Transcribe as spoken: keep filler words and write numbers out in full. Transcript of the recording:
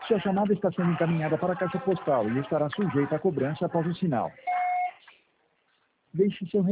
Sua chamada está sendo encaminhada para a caixa postal e estará sujeita a cobrança após o sinal. Deixe seu